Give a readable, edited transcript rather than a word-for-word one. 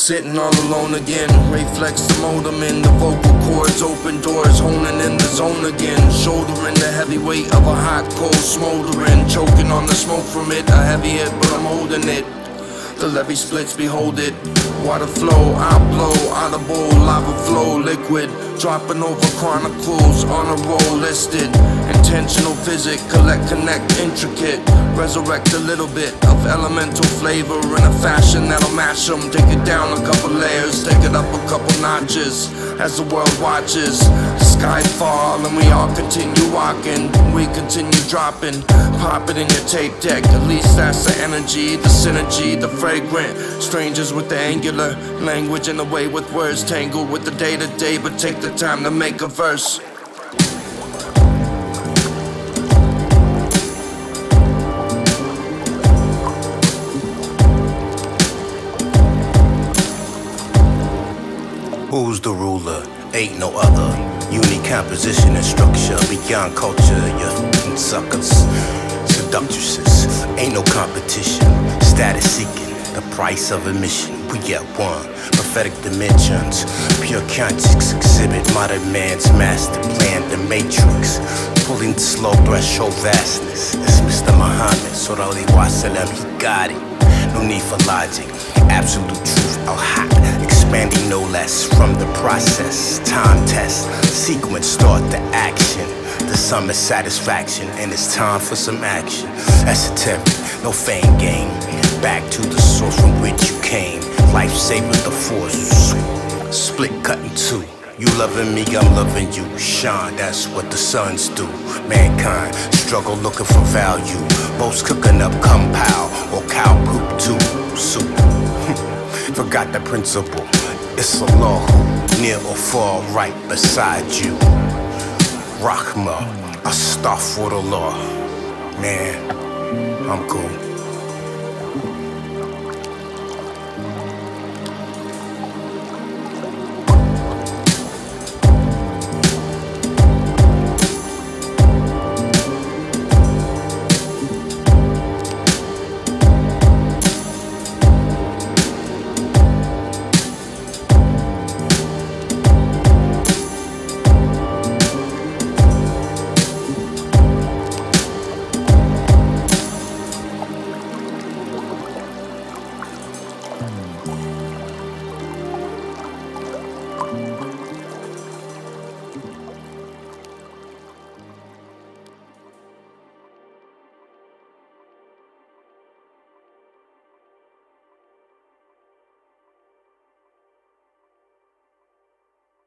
Sitting all alone again, reflex the modem in the vocal cords, open doors, honing in the zone again. Shouldering the heavy weight of a hot coal smoldering, choking on the smoke from it, a heavy hit but I'm holding it. The levee splits, behold it. Water flow, I blow, audible, lava flow, liquid. Dropping over chronicles, on a roll listed. Intentional visit, collect, connect, intricate. Resurrect a little bit of elemental flavor in a fashion that'll mash them. Take it down a couple layers, take it up a couple notches. As the world watches, sky fall and we all continue walking. We continue dropping, pop it in your tape deck. At least that's the energy, the synergy, the fragrant. Strangers with the angular language and the way with words tangled with the day-to-day, but take the time to make a verse. Who's the ruler? Ain't no other. Unique composition and structure beyond culture. You f***ing suckers, seductresses. Ain't no competition. Status seeking, the price of admission. We at one. Prophetic dimensions. Pure conscience exhibit modern man's master plan. The matrix. Pulling the slow threshold vastness. It's Mr. Muhammad. Sorali Wasalam, he got it. No need for logic. Absolute truth, al-haq. Expanding no less from the process. Time test, sequence, start the action. The sum is satisfaction, and it's time for some action. Esoteric, no fame game. Back to the source from which you came. Life saving the force. Split cut in two. You loving me, I'm loving you. Shine, that's what the suns do. Mankind, struggle looking for value. Boats cooking up compound or cow poop too. Soup. Forgot the principle. It's a law who near or far right beside you. Rahma, astaghfirullah. Man, I'm cool.